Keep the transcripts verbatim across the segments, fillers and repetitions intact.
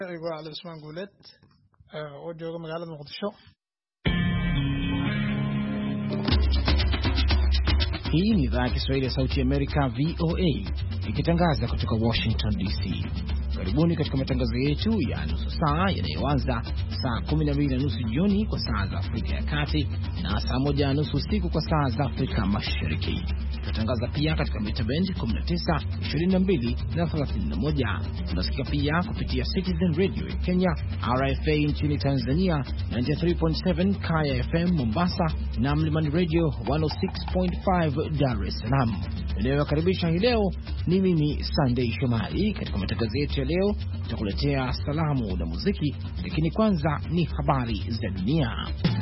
Waa Cali Usmaan Guuleed oo jooga magaalada Muqdisho. Hii ni idhaa ya Kiswahili ya Sauti ya Amerika V O A ikitangaza kutoka Washington D C. Karibuni katika matangazo yetu ya nusu saa yanayoanza saa kumi na mbili na nusu jioni kwa saa za Afrika ya Kati na saa moja na nusu usiku kwa saa za Afrika Mashariki. Tunatangaza pia katika mita band kumi na tisa, ishirini na mbili na thelathini na moja. Tunasikia pia kupitia Citizen Radio ya Kenya, R F A nchini Tanzania, tisini na tatu nukta saba Kaya F M Mombasa na Mlimani Radio mia sita nukta tano Dar es Salaam. Ninayokaribisha hii leo ni mimi Sunday Shomari. Katika matangazo yetu ya leo tutakuletea salamu na muziki, lakini kwanza ni habari za dunia.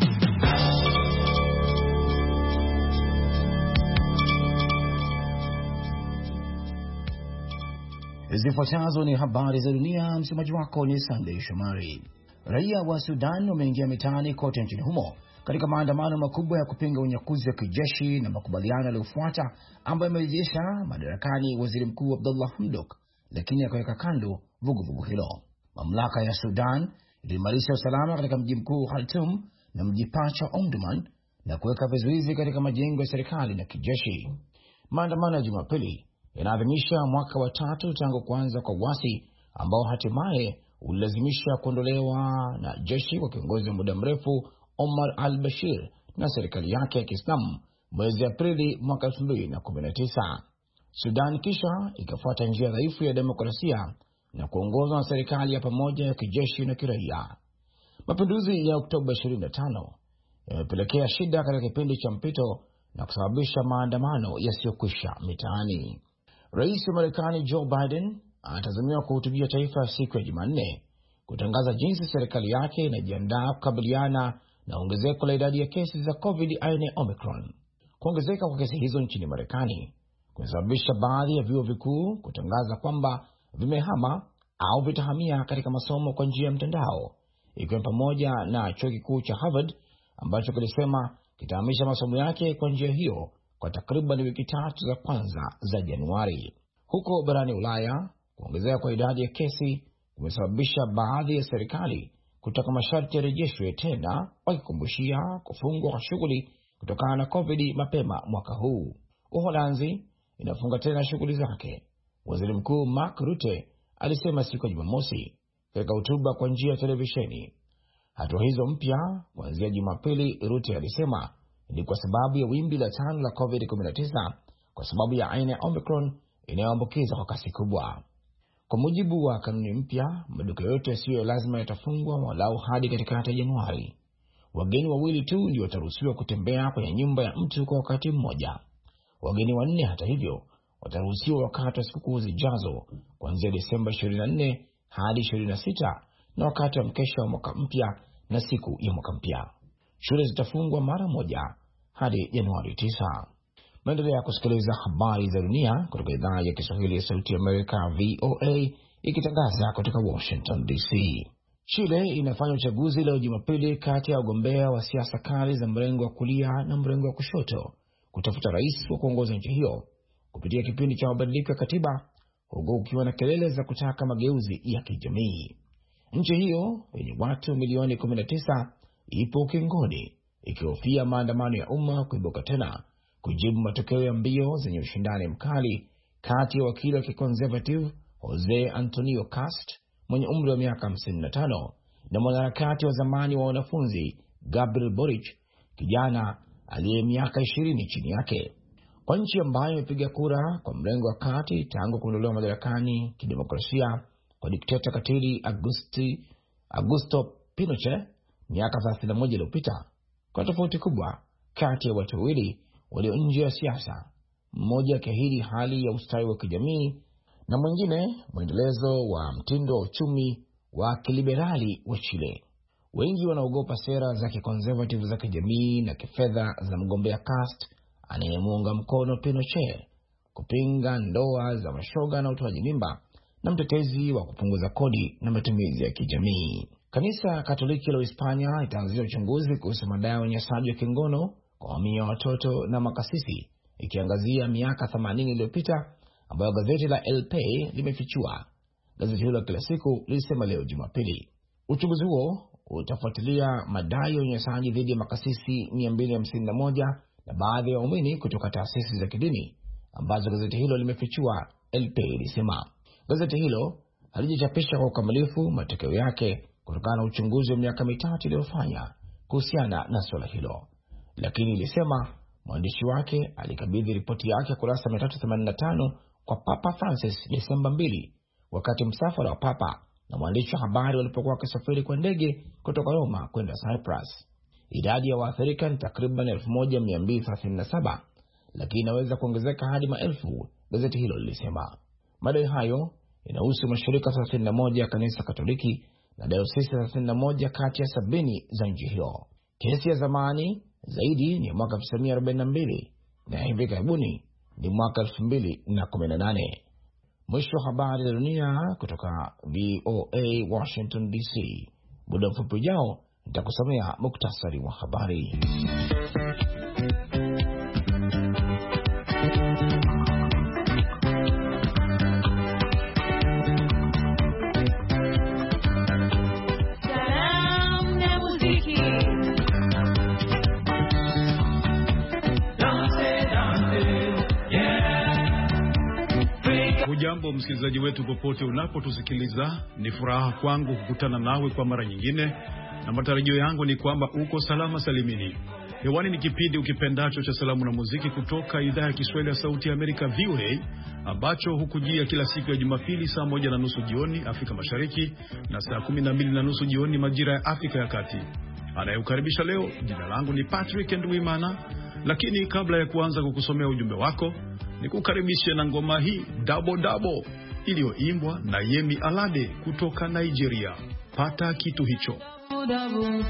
Zifuatazo ni habari za dunia, msemaji wako ni Sunday Shomari. Raia wa Sudan wameingia mitaani kote nchini humo katika maandamano makubwa ya kupinga unyakuzi wa kijeshi na makubaliano yaliyofuata ambayo yamerejesha madarakani waziri mkuu Abdullah Hamdok, lakini akaweka kando vuguvugu hilo. Mamlaka ya Sudan iliimarisha usalama katika mji mkuu Khartoum na mji pacha Omdurman na kuweka vizuizi katika majengo ya serikali na kijeshi. Maandamano ya Jumapili yanaadhimisha mwaka wa tatu tangu kuanza kwa uasi ambao hatimaye ulilazimisha kuondolewa na jeshi kwa kiongozi wa muda mrefu Omar al-Bashir na serikali yake ya Kiislamu mwezi Aprili mwaka elfu mbili na kumi na tisa. Sudan kisha ikafuata njia dhaifu ya demokrasia na kuongozwa na serikali ya pamoja ya kijeshi na kiraia. Mapinduzi ya Oktoba ishirini na tano yamepelekea shida katika kipindi cha mpito na kusababisha maandamano yasiyokwisha mitaani. Rais wa Marekani Joe Biden anatazamiwa kuhutubia taifa siku ya Jumanne kutangaza jinsi serikali yake inajiandaa kukabiliana na ongezeko la idadi ya kesi za COVID aina ya Omicron. Kuongezeka kwa kesi hizo nchini Marekani kumesababisha baadhi ya vyuo vikuu kutangaza kwamba vimehama au vitahamia katika masomo kwa njia ya mtandao, ikiwa pamoja na chuo kikuu cha Harvard ambacho kilisema kitahamisha masomo yake kwa njia hiyo kwa takriban wiki tatu za kwanza za Januari. Huko barani Ulaya, kuongezeka kwa idadi ya kesi kumesababisha baadhi ya serikali kutaka masharti yarejeshwe tena, wakikumbushia kufungwa kwa shughuli kutokana na COVID mapema mwaka huu. Uholanzi inafunga tena shughuli zake. Waziri Mkuu Mark Rutte alisema siku ya Jumamosi katika hotuba kwa njia ya televisheni. Hatua hizo mpya kuanzia Jumapili, Rutte alisema, ni kwa sababu ya wimbi la tano la COVID kumi na tisa kwa sababu ya aina ya Omicron inayoambukiza kwa kasi kubwa. Kwa mujibu wa kanuni mpya, maduka yote yasiyo lazima yatafungwa walau hadi katikati ya Januari. Wageni wawili tu ndio wataruhusiwa kutembea kwenye nyumba ya mtu kwa wakati mmoja. Wageni wanne hata hivyo wataruhusiwa wakati wa sikukuu zijazo kuanzia Desemba ishirini na nne hadi ishirini na sita na wakati wa mkesha wa mwaka mpya na siku ya mwaka mpya. Shule zitafungwa mara moja hadi Januari tisa. Maendelea kusikiliza habari za dunia kutoka idhaa ya Kiswahili ya Sauti ya Amerika V O A ikitangaza kutoka Washington D C. Chile inafanya uchaguzi leo Jumapili kati ya wagombea wa siasa kali za mrengo wa kulia na mrengo wa kushoto kutafuta rais wa kuongoza nchi hiyo kupitia kipindi cha mabadiliko ya katiba, huko ukiwa na kelele za kutaka mageuzi ya kijamii. Nchi hiyo yenye watu milioni kumi na tisa ipo ukingoni, ikihofia maandamano ya umma kuibuka tena kujibu matokeo ya mbio zenye ushindani mkali kati ya wakili wa kiconservative Jose Antonio Cast mwenye umri wa miaka hamsini na tano na mwanaharakati wa zamani wa wanafunzi Gabriel Boric, kijana aliye miaka ishirini chini yake. Kwa nchi ambayo imepiga kura kwa mrengo wa kati tangu kuondolewa madarakani kidemokrasia kwa dikteta katili Augusti, Augusto Pinochet miaka thelathini na moja iliyopita, kwa tofauti kubwa kati ya watu wawili walio nje ya siasa, mmoja akiahidi hali ya ustawi wa kijamii na mwingine mwendelezo wa mtindo wa uchumi wa kiliberali wa Chile. Wengi wanaogopa sera za kiconservative za kijamii na kifedha za mgombea Cast anayemuunga mkono Pinochet, kupinga ndoa za mashoga na utoaji mimba, na mtetezi wa kupunguza kodi na matumizi ya kijamii. Kanisa Katoliki la Hispania itaanzisha uchunguzi kuhusu madai ya unyanyasaji wa kingono kwa mamia ya watoto na makasisi, ikiangazia miaka themanini iliyopita ambayo gazeti la El País limefichua. gazeti hilo kila siku lilisema leo Jumapili. Uchunguzi huo utafuatilia madai ya unyanyasaji dhidi ya makasisi mia mbili hamsini na moja na baadhi ya waumini kutoka taasisi za kidini ambazo gazeti hilo limefichua, L P ilisema. Gazeti hilo halijachapisha kwa ukamilifu matokeo yake kutokana na uchunguzi wa miaka mitatu iliyofanya kuhusiana na swala hilo, lakini ilisema mwandishi wake alikabidhi ripoti yake kurasa mia tatu themanini na tano kwa Papa Francis Desemba mbili, wakati msafara wa Papa na mwandishi wa habari walipokuwa wakisafiri kwa ndege kutoka Roma kwenda Cyprus. Idadi ya waathirika ni takriban elfu moja mia mbili thelathini na saba, lakini inaweza kuongezeka hadi maelfu, gazeti hilo lilisema. Madai hayo inahusu mashirika thelathini na moja ya kanisa Katoliki na dayosisi thelathini na moja kati ya sabini za nchi hiyo. Kesi ya zamani zaidi ni mwaka elfu tisa mia arobaini na mbili na hivi karibuni ni mwaka elfu mbili kumi na nane. Mwisho wa habari za dunia kutoka V O A Washington D C. Muda mfupi ujao nitakusomea muktasari wa habari. Hujambo msikilizaji wetu popote unapotusikiliza, ni furaha kwangu kukutana nawe kwa mara nyingine, na matarajio yangu ni kwamba uko salama salimini. Hewani ni kipindi ukipendacho cha salamu na muziki kutoka idhaa ya Kiswahili ya Sauti ya Amerika V O A, ambacho hukujia kila siku ya Jumapili saa moja na nusu jioni Afrika Mashariki na saa kumi na mbili na nusu jioni majira ya Afrika ya Kati. Anayeukaribisha leo, jina langu ni Patrick Ndwimana, lakini kabla ya kuanza kukusomea ujumbe wako, nikukaribishe na ngoma hii Dabo Dabo iliyoimbwa na Yemi Alade kutoka Nigeria. Pata kitu hicho. Dabo.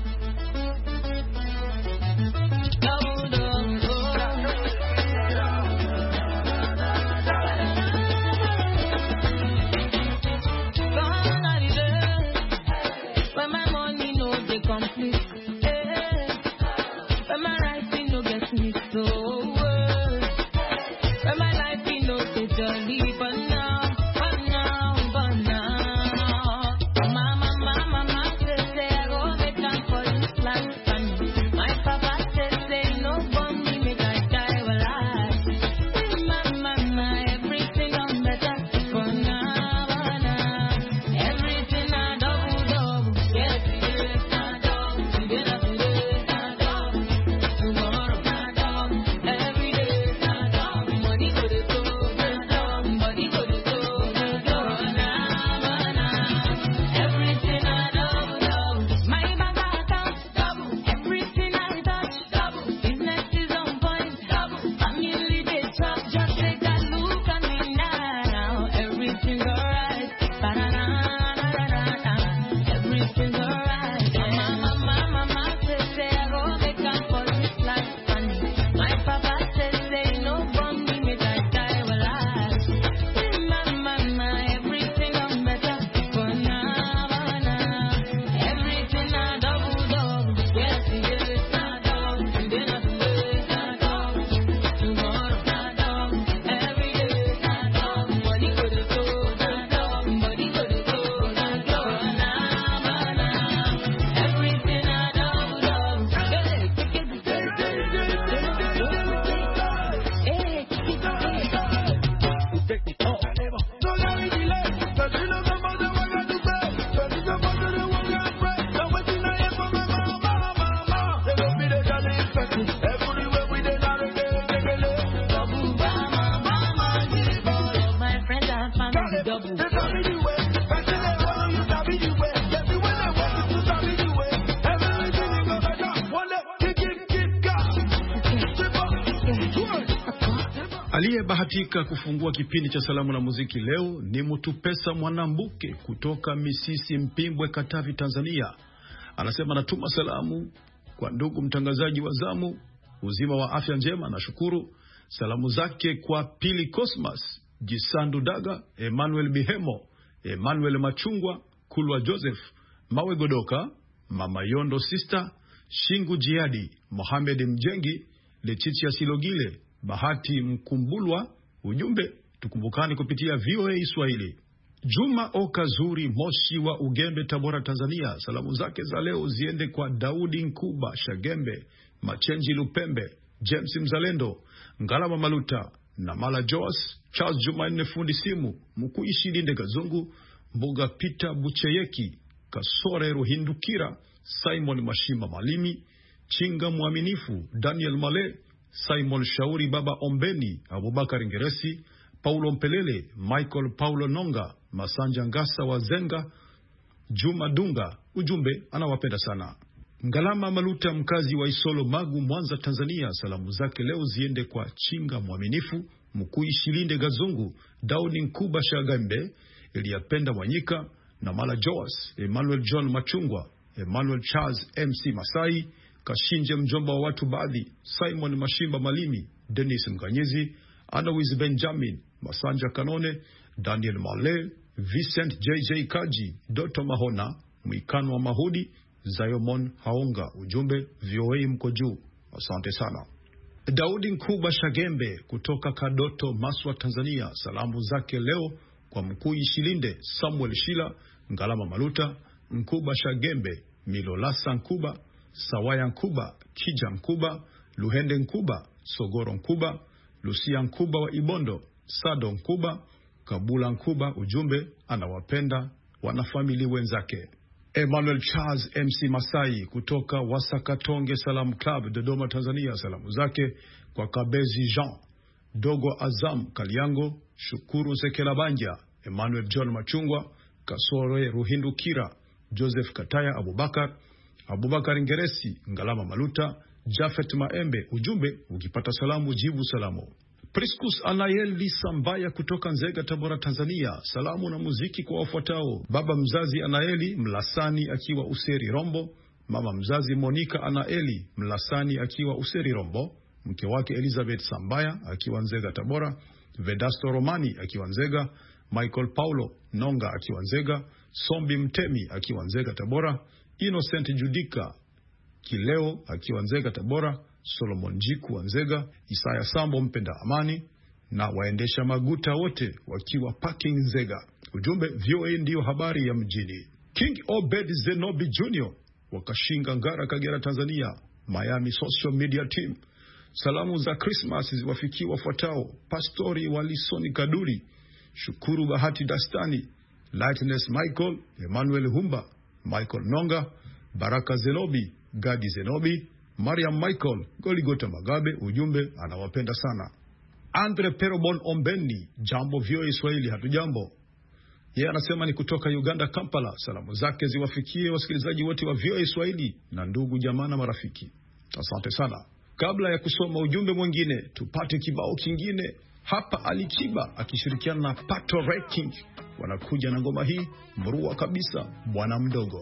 Aliyebahatika kufungua kipindi cha salamu na muziki leo ni Mutupesa Mwanambuke kutoka Misisi Mpimbwe, Katavi, Tanzania. Anasema natuma salamu kwa ndugu mtangazaji wa zamu, uzima wa afya njema na shukuru. Salamu zake kwa Pili Cosmas, Jisandu Daga, Emmanuel Bihemo, Emmanuel Machungwa, Kulwa Joseph, Mawe Godoka, Mama Yondo Sister, Shingu Jiadi, Mohamed Mjengi, Lechitia Silogile, Bahati Mkumbulwa. Ujumbe, tukumbukani kupitia V O A Swahili. Juma Okazuri Moshi wa Ugembe, Tabora, Tanzania. Salamu zake za leo ziende kwa Daudi Nkuba Shagembe, Machenji Lupembe, James Mzalendo, Ngalama Maluta, Namala Joas, Charles Jumanne Fundi Simu, Mukuishi Linde Gazungu, Mbuga Peter Bucheyeki, Kasore Ruhindukira, Simon Mashima Malimi, Chinga Mwaminifu, Daniel Male, Simon Shauri Baba Ombeni, Abubakar Ngeresi, Paulo Mpelele, Michael Paulo Nonga, Masanja Ngasa wa Zenga, Juma Dunga. Ujumbe anawapenda sana. Ngalama Maluta mkazi wa Isolo Magu, Mwanza, Tanzania. Salamu zake leo ziende kwa Chinga Mwaminifu, Mkui Shilinde Gazungu, Daudi Nkuba Shagambe, Eliapenda Mwanyika, Namala Joas, Emmanuel John Machungwa, Emmanuel Charles M C Masai, Kashinje mjomba wa watu baadhi, Simon Mashimba Malimi, Dennis Mganyizi, Anawiz Benjamin, Masanja Kanone, Daniel Male, Vincent J J Kaji, Doto Mahona, Mwikano wa Mahudi, Zayomon Haonga. Ujumbe V O A mko juu. Asante sana. Daudi Nkuba Shagembe kutoka Kadoto, Maswa, Tanzania. Salamu zake leo kwa Mkui Shilinde, Samuel Shila, Ngalama Maluta, Nkuba Shagembe, Milolasa Nkuba, Sawaya Nkuba, Kija Nkuba, Luhende Nkuba, Sogoro Nkuba, Lucia Nkuba wa Ibondo, Sado Nkuba, Kabula Nkuba. Ujumbe anawapenda wanafamili wenzake. Emmanuel Charles M C Masai kutoka Wasakatonge Salam Club, Dodoma, Tanzania. Salamu zake kwa Kabezi Jean, Dogo Azam Kaliango, Shukuru Sekela Banja, Emmanuel John Machungwa, Kasore Ruhindukira, Joseph Kataya Abubakar, Abubakar Ngeresi, Ngalama Maluta, Jafet Maembe. Ujumbe, ukipata salamu jibu salamu. Priscus Anayeli Sambaya kutoka Nzega, Tabora, Tanzania. Salamu na muziki kwa wafuatao: baba mzazi Anaeli Mlasani akiwa Useri Rombo, mama mzazi Monica Anaeli Mlasani akiwa Useri Rombo, mke wake Elizabeth Sambaya akiwa Nzega, Tabora, Vedasto Romani akiwa Nzega, Michael Paulo Nonga akiwa Nzega, Sombi Mtemi akiwa Nzega, Tabora, Innocent Judika Kileo akiwa Nzega, Tabora, Solomon Jiku wa Nzega, Isaya Sambo mpenda amani, na waendesha maguta wote wakiwa parking Nzega. Ujumbe, V O A ndiyo habari ya mjini. King Obed Zenobi Junior wakashinga Ngara, Kagera, Tanzania, Miami Social Media Team. Salamu za Christmas ziwafikie wafuatao: Pastori Walisoni Kaduri, Shukuru Bahati Dastani, Lightness Michael, Emmanuel Humba, Michael Nonga, Baraka Zenobi, Gadi Zenobi, Mariam Michael, Goligota Magabe. Ujumbe anawapenda sana. Andre Perobon Ombeni, jambo V O A Swahili, hatujambo. Yeye anasema ni kutoka Uganda, Kampala. Salamu zake ziwafikie wasikilizaji wote wa V O A Swahili na ndugu jamaa na marafiki. Asante sana. Kabla ya kusoma ujumbe mwingine, tupate kibao kingine. Hapa Alikiba akishirikiana na Pato Ranking wanakuja na ngoma hii mrua kabisa, Bwana Mdogo.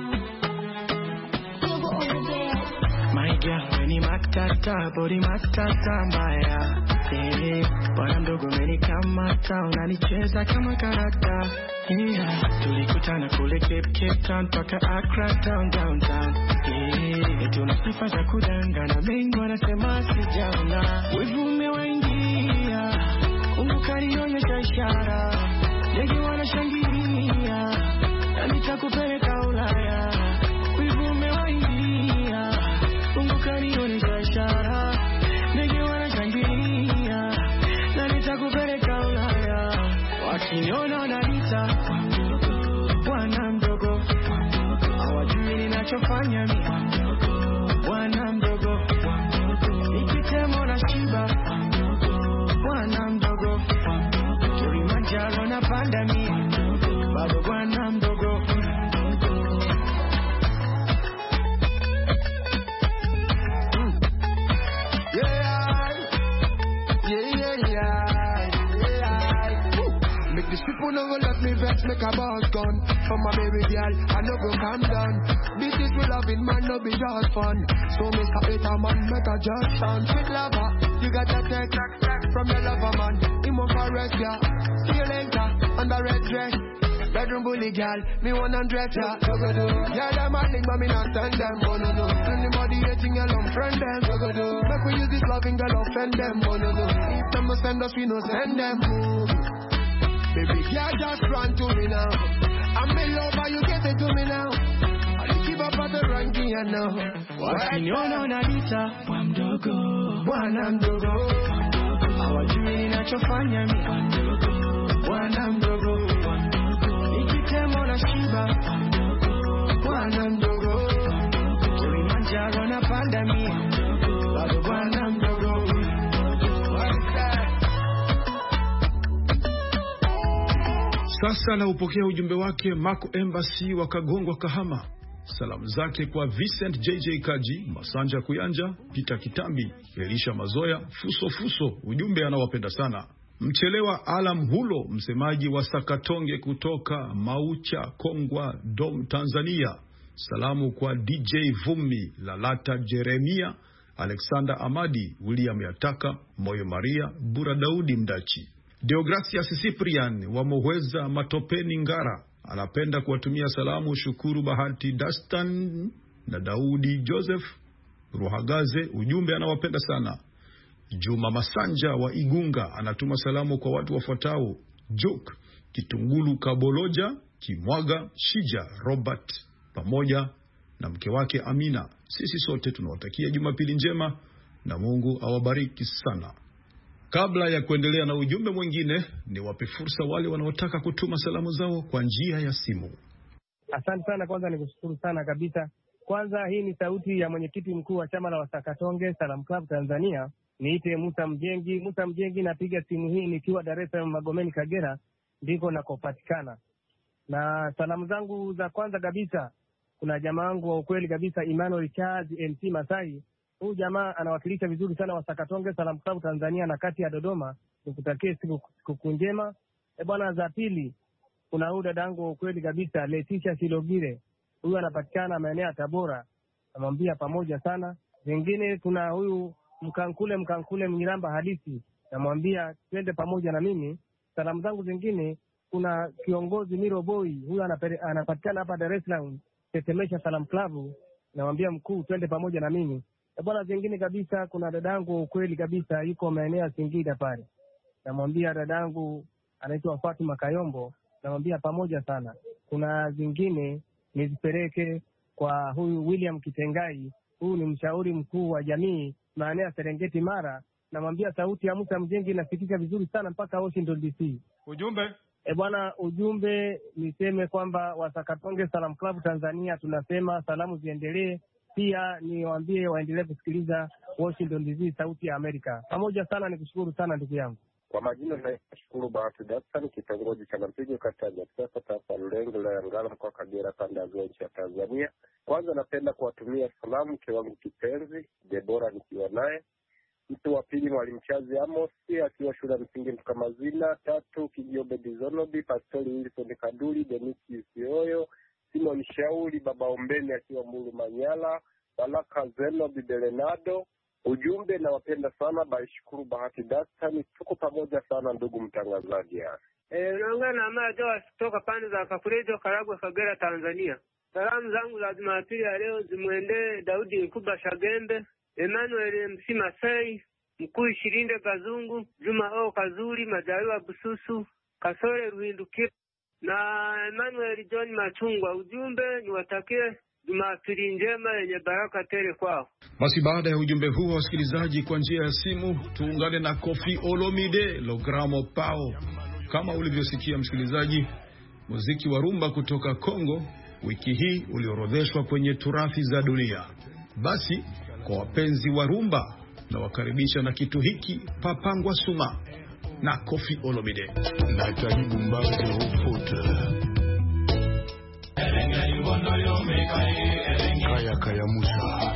My girl, when you matata, body matata mbaya. Hey, Bwana Mdogo umenikamata, unanicheza kama karata. Yeah, tulikutana kule Cape, Cape Town, paka Accra town, downtown. Yeah, tuna sifa za kudangana, mengi wanasema sijaona. Wevu umewaingia, unukarionyesha ishara. Ndege wanashangilia, na nitakupeleka Ulaya. Wevu umewaingia, unukarionyesha ishara. Ndege wanashangilia, na nitakupeleka Ulaya. Wakiniona wananiita Bwana Mdogo, hawajui ninachofanya mimi. Bwana Mdogo, nikitemo na shiba. Bwana Mdogo, Kilimanjaro na panda mimi. Bado Bwana Mdogo. These people no go let me vex, make a boss gun. For my baby girl, I no go calm down. Beat it with loving man, no be just fun. So Mister Peter man, make a just sound. Sweet lover, you got that text from your lover man. Him on caress ya, see you later, under red dress. Bedroom bully girl, me one hundred ya. So go do, yeah them a link but me not send them. Oh no no, anybody hating your long friend them. So go do, make we use this loving girl offend them. Oh no no, if them no send us, we no send them. Baby girl, just run to me now. I'm in love, but you give it to me now. I'll keep up at the ranking, you know. Wakiniona unalita kwa mdogo, Bwana mdogo, hawajui ninachofanya mimi kwa mdogo, Bwana mdogo, nikitemo na shiba Bwana mdogo, Kilimanjaro na panda mimi bado Bwana mdogo. Sasa na upokea ujumbe wake Marco Embassy wa Kagongwa Kahama. Salamu zake kwa Vincent J J Kaji, Masanja Kuyanja, Peter Kitambi, Elisha Mazoya, Fuso Fuso. Ujumbe anawapenda sana. Mchelewa Alam Hulo, msemaji wa Sakatonge kutoka Maucha, Kongwa, Dom, Tanzania. Salamu kwa D J Vumi, Lalata Jeremia, Alexander Amadi, William Yataka, Moyo Maria, Bura Daudi Mdachi. Deogracias Cyprian wa Mohweza Matopeni Ngara anapenda kuwatumia salamu Shukuru Bahati Dastan na Daudi Joseph Ruhagaze. Ujumbe anawapenda sana. Juma Masanja wa Igunga anatuma salamu kwa watu wafuatao: Juk Kitungulu, Kaboloja, Kimwaga, Shija, Robert pamoja na mke wake Amina. Sisi sote tunawatakia Jumapili njema na Mungu awabariki sana. Kabla ya kuendelea na ujumbe mwingine, ni wape fursa wale wanaotaka kutuma salamu zao kwa njia ya simu. Asante sana. Kwanza nikushukuru sana kabisa. Kwanza hii ni sauti ya mwenyekiti mkuu wa chama la Wasakatonge Salam Club Tanzania. Niite Musa Mjengi. Musa Mjengi, napiga simu hii nikiwa Dar es Salaam Magomeni Kagera, ndiko nakopatikana. Na salamu zangu za kwanza kabisa, kuna jamaa wangu wa ukweli kabisa Emmanuel Charles M C Masai. Huyu jamaa anawakilisha vizuri sana Wasakatonge Salam Club Tanzania na kati ya Dodoma. Nikutakie siku, siku njema. E bwana, za pili kuna huyu dadangu wa ukweli kabisa Leticia Silogire. Huyu anapatikana maeneo ya Tabora. Namwambia pamoja sana. Zingine kuna huyu Mkankule Mkankule Mnyiramba Hadisi. Namwambia twende pamoja na mimi. Salamu zangu zingine kuna kiongozi Miro Boy. Huyu anapatikana hapa Dar es Salaam Tetemesha Salam Club. Namwambia mkuu twende pamoja na mimi. E bwana, zingine kabisa kuna dadangu ukweli kabisa yuko maeneo ya Singida pale. Namwambia dadangu anaitwa Fatuma Kayombo. Namwambia pamoja sana. Kuna zingine nizipeleke kwa huyu William Kitengai. Huyu ni mshauri mkuu wa jamii maeneo ya Serengeti Mara. Namwambia sauti ya Musa Mjengi inasikika vizuri sana mpaka Washington D C. Ujumbe? E bwana, ujumbe niseme kwamba Wasakatonge Salam Club Tanzania tunasema salamu ziendelee. Pia niwaambie waendelee kusikiliza Washington D C, sauti ya Amerika. Pamoja sana, nikushukuru sana ndugu yangu. Kwa majina na Shukuru Bahati Dastan, kitongoji cha Mpige, kata ya Sasa, tarafa Lulenge, wilaya ya Ngara, mkoa wa Kagera, kanda ya Ziwa ya Tanzania. Kwanza napenda kuwatumia salamu mke wangu kipenzi Debora nikiwa naye. Mtu wa pili Mwalimu Chazi Amos akiwa shule ya msingi Mtukamazina. Tatu Kijiobe Dizonobi, Pastori Wilson Kaduli, Denisi Usioyo, Simon Shauli, Baba Ombeni akiwa Mulu Manyala, Baraka Zeno Bibelenado. Ujumbe na wapenda sana Baishukuru Bahati Dastan, tuko pamoja sana ndugu mtangazaji. Eh, naongea na mama Joa kutoka pande za Kafurejo, Karagwe, Kagera, Tanzania. Salamu zangu za Jumapili ya leo zimwendee Daudi Nkuba Shagembe, Emmanuel M C Masai, Mkuu Shirinde Gazungu, Juma O Kazuri, Majaliwa Bususu, Kasore Ruhinduki na Emmanuel John Machungwa. Ujumbe niwatakie Jumapili njema yenye baraka tele kwao. Basi baada ya ujumbe huu, wasikilizaji, kwa njia ya simu tuungane na Koffi Olomide Logramo Pao. Kama ulivyosikia msikilizaji, muziki wa rumba kutoka Kongo wiki hii uliorodheshwa kwenye turathi za dunia. Basi kwa wapenzi wa rumba na wakaribisha na kitu hiki Papangwa Suma na Koffi Olomide. Na karibu mbazi ufote Kaya Kaya Musa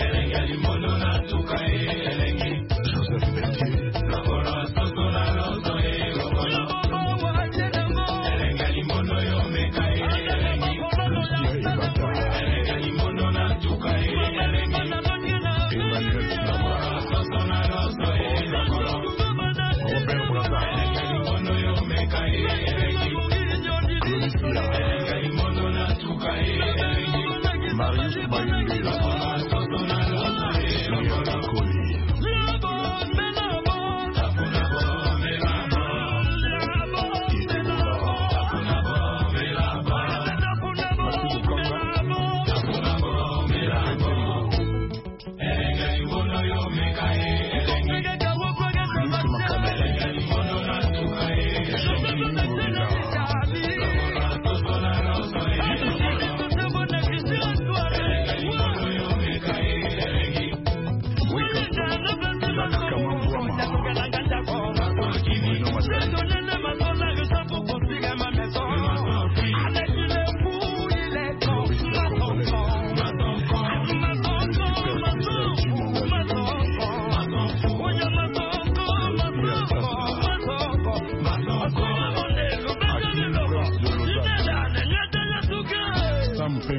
Joseph Beti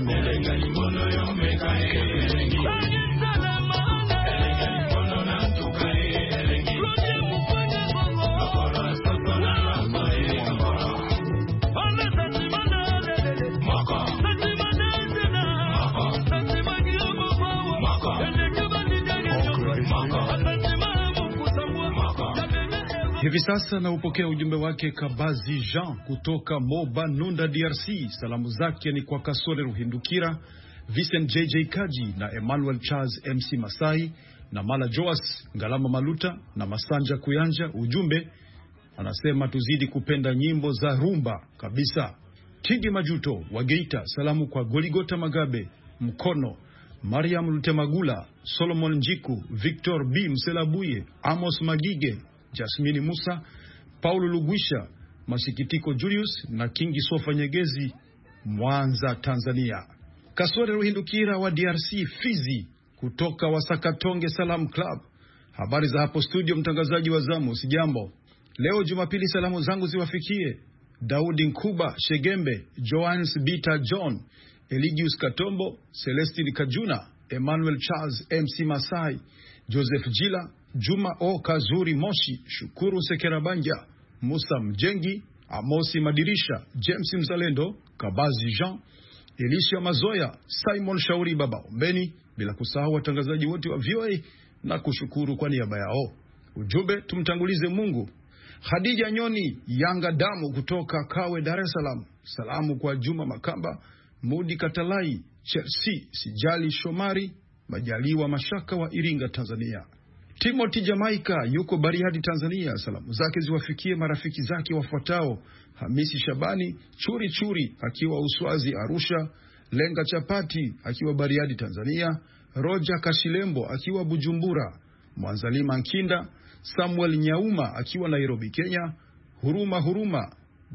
Hivi sasa na upokea ujumbe wake Kabazi Jean kutoka Moba Nunda D R C. Salamu zake ni kwa Kasole Ruhindukira, Vincent J J Kaji na Emmanuel Charles M C Masai na Mala Joas Ngalama Maluta na Masanja Kuyanja. Ujumbe anasema tuzidi kupenda nyimbo za rumba kabisa. Kigi Majuto wa Geita, salamu kwa Goligota Magabe Mkono, Mariam Lutemagula, Solomon Njiku, Victor B Mselabuye, Amos Magige, Jasmine Musa, Paulo Lugwisha, Masikitiko Julius na Kingi Sofa Nyegezi, Mwanza, Tanzania. Kasore Ruhindukira wa D R C Fizi kutoka Wasakatonge Salam Club. Habari za hapo studio, mtangazaji wa zamu, sijambo. Leo Jumapili salamu zangu ziwafikie Daudi Nkuba Shegembe, Joans Bita John, Eligius Katombo, Celestine Kajuna, Emmanuel Charles M C Masai, Joseph Jila, Juma O Kazuri Moshi, Shukuru Sekerabanja, Musa Mjengi, Amosi Madirisha, James Mzalendo, Kabazi Jean, Elisha Mazoya, Simon Shauri Baba Ombeni, bila kusahau watangazaji wote wa V O A na kushukuru kwa niaba yao. Ujumbe tumtangulize Mungu. Khadija Nyoni Yanga Damu kutoka Kawe Dar es Salaam. Salamu kwa Juma Makamba, Mudi Katalai, Chelsea Sijali Shomari, Majaliwa Mashaka wa Iringa Tanzania. Timothy Jamaica yuko Bariadi Tanzania. Salamu zake ziwafikie marafiki zake wafuatao: Hamisi Shabani Churi Churi akiwa Uswazi Arusha, Lenga Chapati akiwa Bariadi Tanzania, Roja Kashilembo akiwa Bujumbura, Mwanzalima Nkinda, Samuel Nyauma akiwa Nairobi Kenya, Huruma Huruma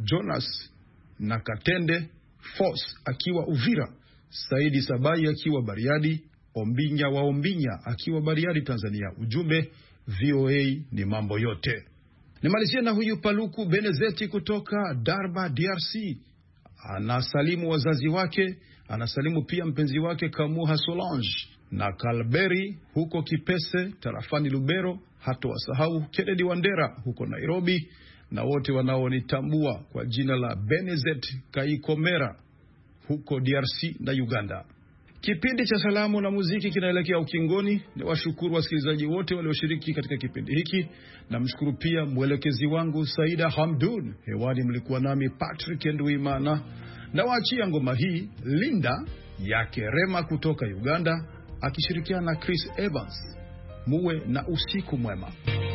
Jonas na Katende Force akiwa Uvira, Saidi Sabai akiwa Bariadi, Ombinya wa Ombinya akiwa Bariadi Tanzania. Ujumbe V O A ni mambo yote. Nimalizia na huyu Paluku Benezeti kutoka Darba D R C. Anasalimu wazazi wake, anasalimu pia mpenzi wake Kamuha Solange na Kalberi huko Kipese tarafani Lubero, hata wasahau Kennedy Wandera huko Nairobi na wote wanaonitambua kwa jina la Benezet Kaikomera huko D R C na Uganda. Kipindi cha salamu na muziki kinaelekea ukingoni. Ni washukuru wasikilizaji wote walioshiriki katika kipindi hiki, na mshukuru pia mwelekezi wangu Saida Hamdun. Hewani mlikuwa nami Patrick Nduimana, na waachia ngoma hii Linda yake Rema kutoka Uganda akishirikiana na Chris Evans. Muwe na usiku mwema.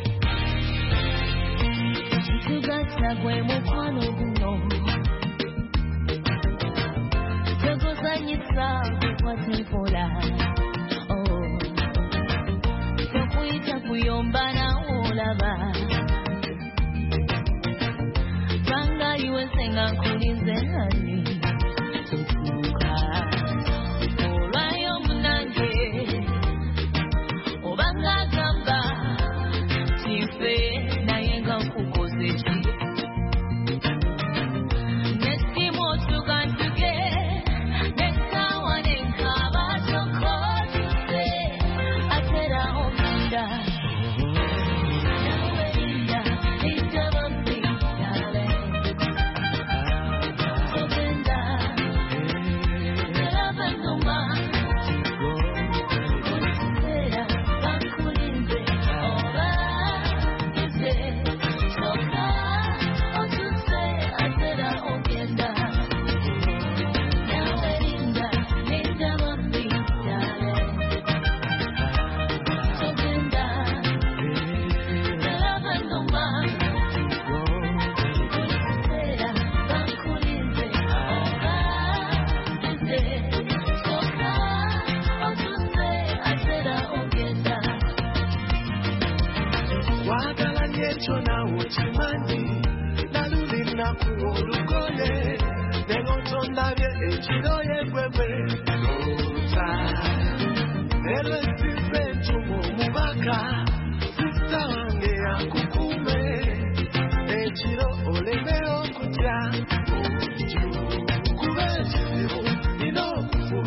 Oh, kuita kuyomba na ulaba Ranga iwe senga kulinze nani Tutuka Olayo mnange Obanga gamba Chife na yenga kukosechi Nestimo tukantuke Kubesi, you know,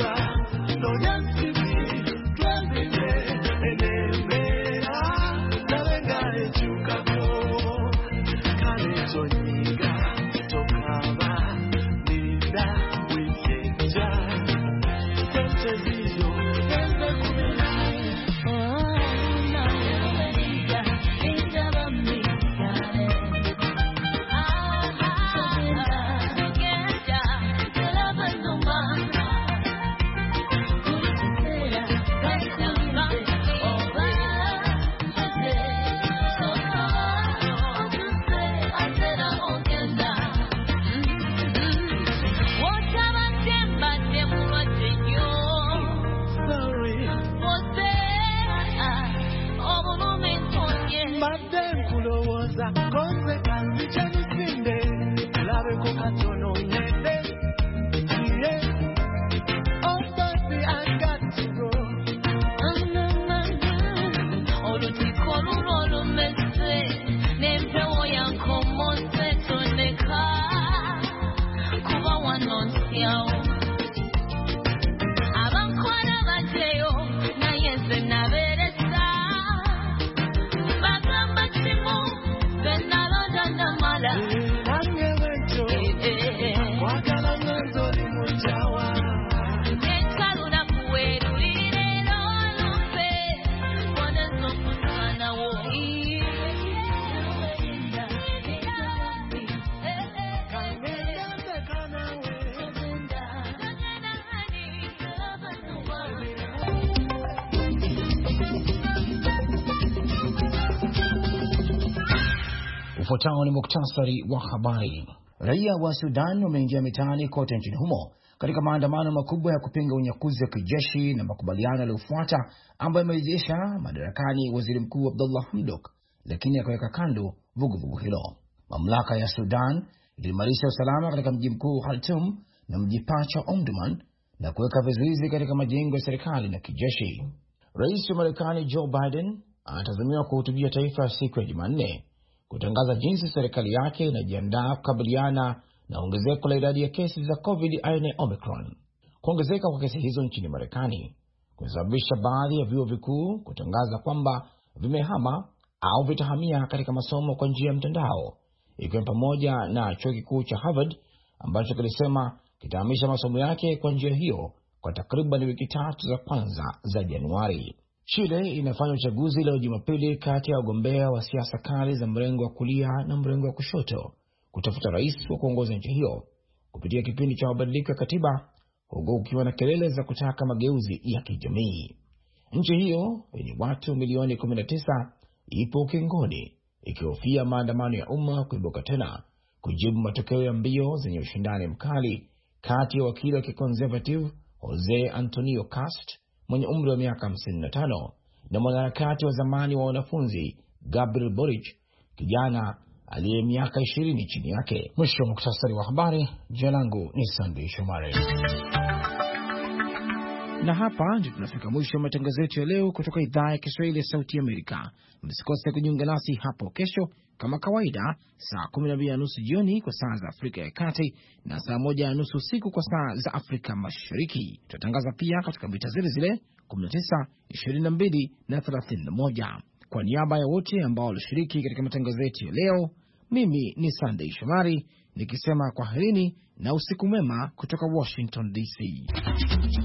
Ufuatao ni muktasari wa habari. Raia wa Sudan wameingia mitaani kote nchini humo katika maandamano makubwa ya kupinga unyakuzi wa kijeshi na makubaliano yaliyofuata ambayo yamerejesha madarakani waziri mkuu Abdullah Hamdok, lakini akaweka kando vuguvugu hilo. Mamlaka ya Sudan iliimarisha usalama katika mji mkuu Khartoum na mji pacha Omdurman na kuweka vizuizi katika majengo ya serikali na kijeshi. Rais wa Marekani Joe Biden anatazamiwa kuhutubia taifa siku ya Jumanne kutangaza jinsi serikali yake inajiandaa kukabiliana na ongezeko la idadi ya kesi za COVID aina ya Omicron. Kuongezeka kwa kesi hizo nchini Marekani kunasababisha baadhi ya vyuo vikuu kutangaza kwamba vimehama au vitahamia katika masomo kwa njia ya mtandao, ikiwa pamoja na chuo kikuu cha Harvard ambacho kilisema kitahamisha masomo yake kwa njia hiyo kwa takriban wiki tatu za kwanza za Januari. Chile inafanya uchaguzi leo Jumapili kati ya wagombea wa siasa kali za mrengo wa kulia na mrengo wa kushoto kutafuta rais wa kuongoza nchi hiyo kupitia kipindi cha mabadiliko ya katiba, huko ukiwa na kelele za kutaka mageuzi ya kijamii. Nchi hiyo yenye watu milioni kumi na tisa ipo ukingoni, ikihofia maandamano ya umma kuibuka tena kujibu matokeo ya mbio zenye ushindani mkali kati ya wakili wa kiconservative Jose Antonio Cast mwenye umri wa miaka hamsini na tano na mwanaharakati wa zamani wa wanafunzi Gabriel Boric, kijana aliye miaka ishirini chini yake. Mwisho muktasari wa habari. Jina langu ni Sandy Shomari. Na hapa ndio tunafika mwisho wa matangazo yetu ya leo kutoka idhaa ya Kiswahili ya Sauti Amerika. Msikose kujiunga nasi hapo kesho kama kawaida saa kumi na mbili na nusu jioni kwa saa za Afrika ya Kati na saa moja na nusu usiku kwa saa za Afrika Mashariki. Tutatangaza pia katika mita zile zile kumi na tisa, ishirini na mbili na thelathini na moja. Kwa niaba ya wote ambao walishiriki katika matangazo yetu ya leo, mimi ni Sunday Shomari nikisema kwaherini na usiku mwema kutoka Washington D C.